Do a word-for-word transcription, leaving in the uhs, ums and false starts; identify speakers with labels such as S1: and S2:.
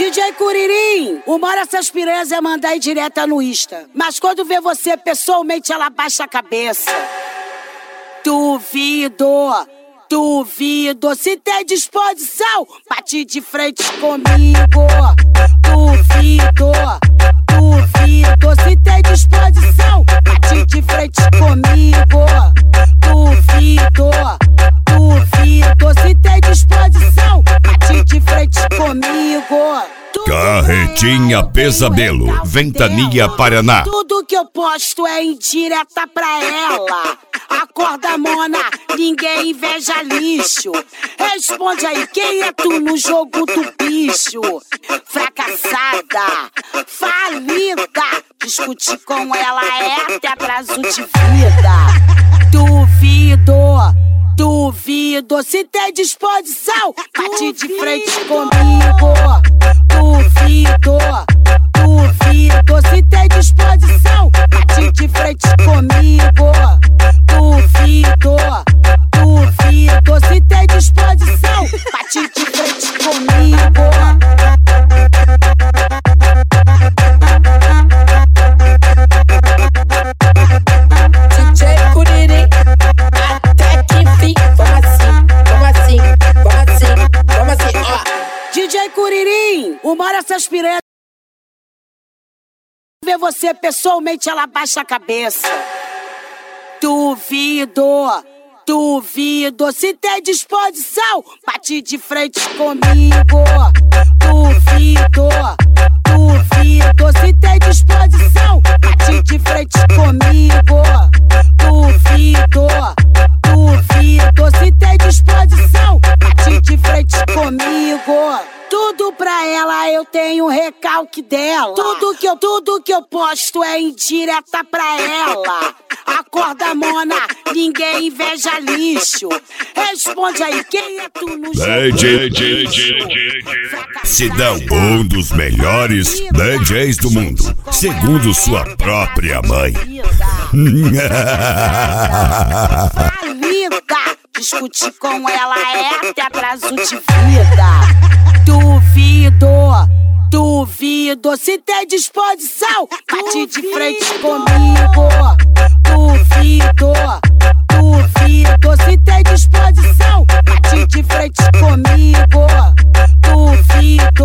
S1: D J Curirim, uma hora essas piranhas é mandar ir direta no Insta. Mas quando vê você pessoalmente, ela baixa a cabeça. Duvido, duvido, se tem disposição, bate de frente comigo. Duvido, duvido, se tem disposição, bate de frente comigo. Duvido, duvido, se tem disposição, bate de frente comigo.
S2: Carretinha Pesadelo, Ventania, Paraná.
S1: Tudo que eu posto é indireta pra ela. Acorda, mona, ninguém inveja lixo. Responde aí, quem é tu no jogo do bicho? Fracassada, falida, discutir com ela é até atraso de vida. Duvido, duvido, se tem disposição, bate de frente comigo. Duvido, duvido, se tem disposição, bate de frente comigo. Duvido, duvido, se tem disposição, bate de frente comigo.
S3: D J Curirim, até que enfim, vamos assim, vamos assim, vamos assim, vamos assim, ó.
S1: D J Curirim, uma hora essas piranhas vê você pessoalmente, ela baixa a cabeça. Duvido, duvido, se tem disposição, bate de frente comigo. Duvido, duvido, se tem disposição, bate de frente comigo. Duvido, duvido, se tem disposição, bate de frente comigo. Tudo pra ela, eu tenho recalque dela. Tudo que eu, tudo que eu posto é indireta pra ela. Acorda, mona, ninguém inveja lixo. Responde aí, quem é tu no jogo?
S2: Sidão, um dos melhores D Js do mundo, segundo sua própria mãe.
S1: Falida, discutir com ela é até atraso de vida. Duvido, duvido, se tem disposição, bate de frente comigo. Duvido, duvido, se tem disposição, bate de frente comigo. Duvido,